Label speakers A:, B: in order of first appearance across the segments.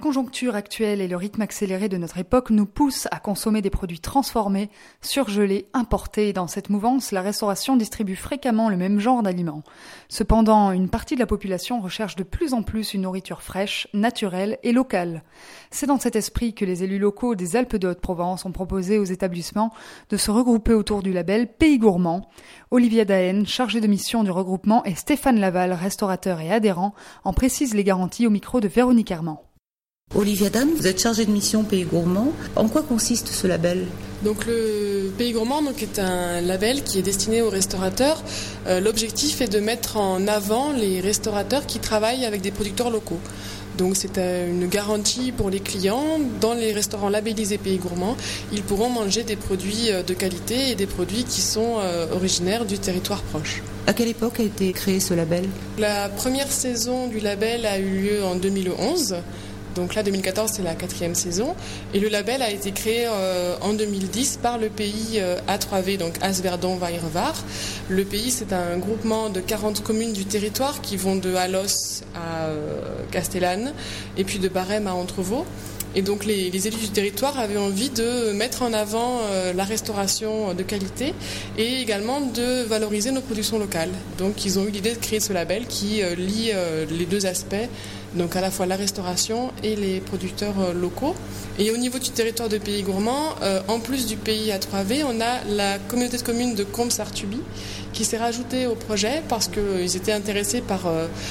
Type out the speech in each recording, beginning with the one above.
A: conjoncture actuelle et le rythme accéléré de notre époque nous poussent à consommer des produits transformés, surgelés, importés. Dans cette mouvance, la restauration distribue fréquemment le même genre d'aliments. Cependant, une partie de la population recherche de plus en plus une nourriture fraîche, naturelle et locale. C'est dans cet esprit que les élus locaux des Alpes de Haute-Provence ont proposé aux établissements de se regrouper autour du label Pays Gourmand. Olivia Daen, chargée de mission du regroupement, et Stéphane Laval, restaurateur et adhérent, en précisent les garanties au micro de Véronique Armand.
B: Olivia Daen, vous êtes chargée de mission Pays Gourmand. En quoi consiste ce label ?
C: Donc le Pays Gourmand est un label qui est destiné aux restaurateurs. L'objectif est de mettre en avant les restaurateurs qui travaillent avec des producteurs locaux. Donc c'est une garantie pour les clients. Dans les restaurants labellisés Pays Gourmand, ils pourront manger des produits de qualité et des produits qui sont originaires du territoire proche.
B: À quelle époque a été créé ce label ?
C: La première saison du label a eu lieu en 2011. Donc là, 2014, c'est la 4e saison. Et le label a été créé en 2010 par le pays A3V, donc Asverdon-Vairvar. Le pays, c'est un groupement de 40 communes du territoire qui vont de Alos à Castellane et puis de Barème à Entrevaux. Et donc les élus du territoire avaient envie de mettre en avant la restauration de qualité et également de valoriser nos productions locales. Donc ils ont eu l'idée de créer ce label qui lie les deux aspects, donc à la fois la restauration et les producteurs locaux. Et au niveau du territoire de Pays Gourmand, en plus du pays A3V, on a la communauté de communes de Comps-Artuby qui s'est rajoutée au projet parce qu'ils étaient intéressés par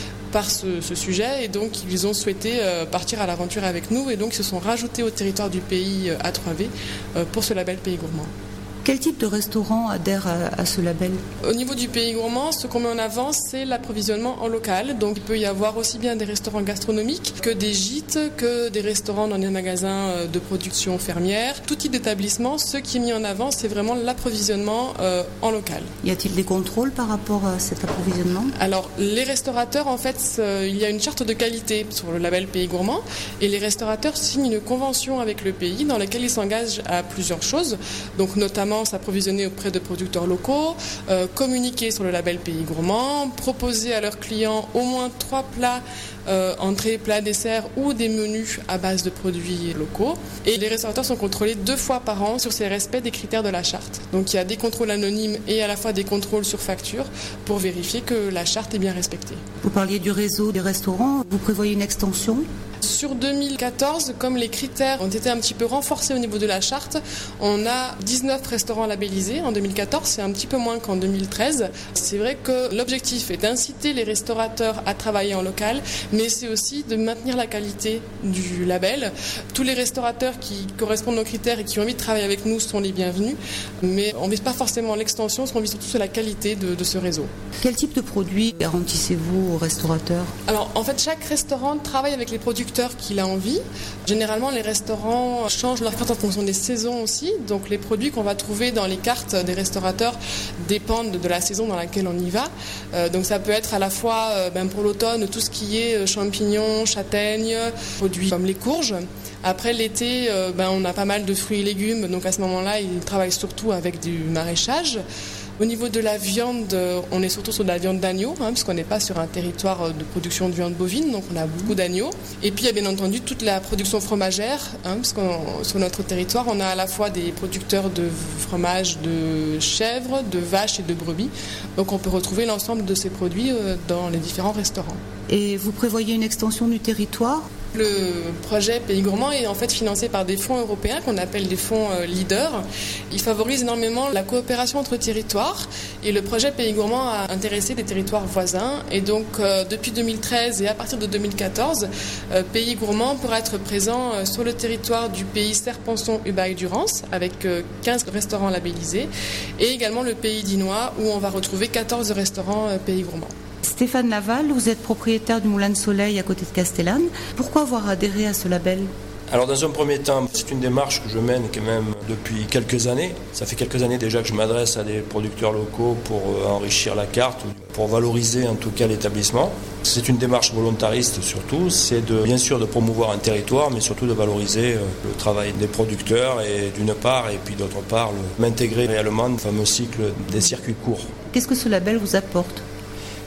C: ce sujet et donc ils ont souhaité partir à l'aventure avec nous et donc ils se sont rajoutés au territoire du pays A3V pour ce label Pays Gourmand.
B: Quel type de restaurant adhère à ce label ?
C: Au niveau du Pays Gourmand, ce qu'on met en avant, c'est l'approvisionnement en local. Donc il peut y avoir aussi bien des restaurants gastronomiques que des gîtes, que des restaurants dans des magasins de production fermière. Tout type d'établissement, ce qui est mis en avant, c'est vraiment l'approvisionnement en local.
B: Y a-t-il des contrôles par rapport à cet approvisionnement ?
C: Alors les restaurateurs, en fait, il y a une charte de qualité sur le label Pays Gourmand et les restaurateurs signent une convention avec le pays dans laquelle ils s'engagent à plusieurs choses. Donc notamment s'approvisionner auprès de producteurs locaux, communiquer sur le label Pays Gourmand, proposer à leurs clients au moins 3 plats, entrées, plats, desserts ou des menus à base de produits locaux. Et les restaurateurs sont contrôlés 2 fois par an sur ces respects des critères de la charte. Donc il y a des contrôles anonymes et à la fois des contrôles sur facture pour vérifier que la charte est bien respectée.
B: Vous parliez du réseau des restaurants, vous prévoyez une extension ?
C: Sur 2014, comme les critères ont été un petit peu renforcés au niveau de la charte, on a 19 restaurants labellisés en 2014, c'est un petit peu moins qu'en 2013. C'est vrai que l'objectif est d'inciter les restaurateurs à travailler en local, mais c'est aussi de maintenir la qualité du label. Tous les restaurateurs qui correspondent aux critères et qui ont envie de travailler avec nous sont les bienvenus, mais on ne vise pas forcément l'extension, on vise surtout sur la qualité de ce réseau.
B: Quel type de produits garantissez-vous aux restaurateurs ?
C: Alors en fait, chaque restaurant travaille avec les producteurs qu'il a envie. Généralement, les restaurants changent leur carte en fonction des saisons aussi. Donc, les produits qu'on va trouver dans les cartes des restaurateurs dépendent de la saison dans laquelle on y va. Donc, ça peut être à la fois pour l'automne tout ce qui est champignons, châtaignes, produits comme les courges. Après l'été, on a pas mal de fruits et légumes. Donc, à ce moment-là, ils travaillent surtout avec du maraîchage. Au niveau de la viande, on est surtout sur de la viande d'agneau, puisqu'on n'est pas sur un territoire de production de viande bovine, donc on a beaucoup d'agneaux. Et puis il y a bien entendu toute la production fromagère, parce que sur notre territoire, on a à la fois des producteurs de fromage de chèvres, de vaches et de brebis. Donc on peut retrouver l'ensemble de ces produits dans les différents restaurants.
B: Et vous prévoyez une extension du territoire ?
C: Le projet Pays Gourmand est en fait financé par des fonds européens qu'on appelle des fonds leaders. Il favorise énormément la coopération entre territoires et le projet Pays Gourmand a intéressé des territoires voisins. Et donc depuis 2013 et à partir de 2014, Pays Gourmand pourra être présent sur le territoire du pays Serponçon-Ubaye-Durance avec 15 restaurants labellisés et également le pays dinois où on va retrouver 14 restaurants Pays Gourmand.
B: Stéphane Laval, vous êtes propriétaire du Moulin de Soleil à côté de Castellane. Pourquoi avoir adhéré à ce label ?
D: Alors dans un premier temps, c'est une démarche que je mène quand même depuis quelques années. Ça fait quelques années déjà que je m'adresse à des producteurs locaux pour enrichir la carte, pour valoriser en tout cas l'établissement. C'est une démarche volontariste surtout, c'est bien sûr de promouvoir un territoire, mais surtout de valoriser le travail des producteurs et d'une part, et puis d'autre part, m'intégrer réellement dans le fameux cycle des circuits courts.
B: Qu'est-ce que ce label vous apporte ?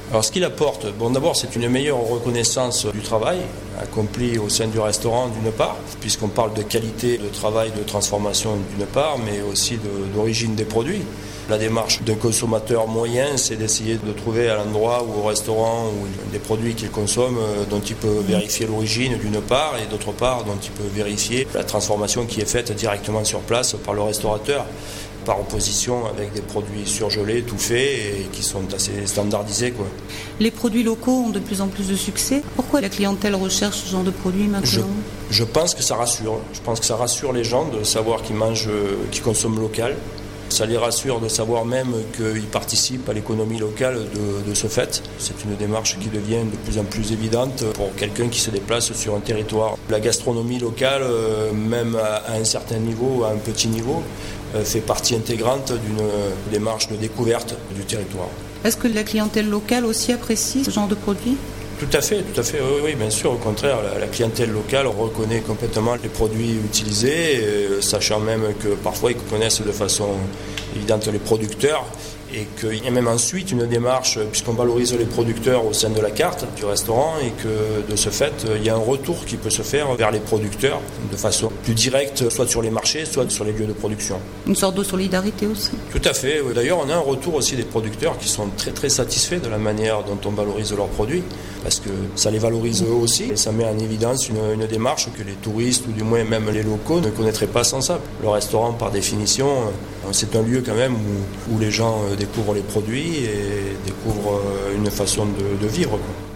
D: Alors ce qu'il apporte, d'abord c'est une meilleure reconnaissance du travail accompli au sein du restaurant d'une part, puisqu'on parle de qualité de travail, de transformation d'une part, mais aussi d'origine des produits. La démarche d'un consommateur moyen, c'est d'essayer de trouver à l'endroit ou au restaurant ou des produits qu'il consomme dont il peut vérifier l'origine d'une part et d'autre part dont il peut vérifier la transformation qui est faite directement sur place par le restaurateur, par opposition avec des produits surgelés, tout faits et qui sont assez standardisés, quoi.
B: Les produits locaux ont de plus en plus de succès. Pourquoi la clientèle recherche ce genre de produits maintenant ?
D: Je pense que ça rassure. Je pense que ça rassure les gens de savoir qu'ils mangent, qu'ils consomment local. Ça les rassure de savoir même qu'ils participent à l'économie locale de ce fait. C'est une démarche qui devient de plus en plus évidente pour quelqu'un qui se déplace sur un territoire. La gastronomie locale, même à un certain niveau, à un petit niveau, fait partie intégrante d'une démarche de découverte du territoire.
B: Est-ce que la clientèle locale aussi apprécie ce genre de produits ?
D: Tout à fait, oui, bien sûr. Au contraire, la clientèle locale reconnaît complètement les produits utilisés, sachant même que parfois ils connaissent de façon évidente les producteurs et qu'il y a même ensuite une démarche, puisqu'on valorise les producteurs au sein de la carte du restaurant et que de ce fait, il y a un retour qui peut se faire vers les producteurs de façon plus directe, soit sur les marchés, soit sur les lieux de production.
B: Une sorte de solidarité aussi.
D: Tout à fait. D'ailleurs, on a un retour aussi des producteurs qui sont très très satisfaits de la manière dont on valorise leurs produits, parce que ça les valorise eux aussi et ça met en évidence une démarche que les touristes ou du moins même les locaux ne connaîtraient pas sans ça. Le restaurant, par définition, c'est un lieu quand même où les gens découvrent les produits et découvrent une façon de vivre, quoi.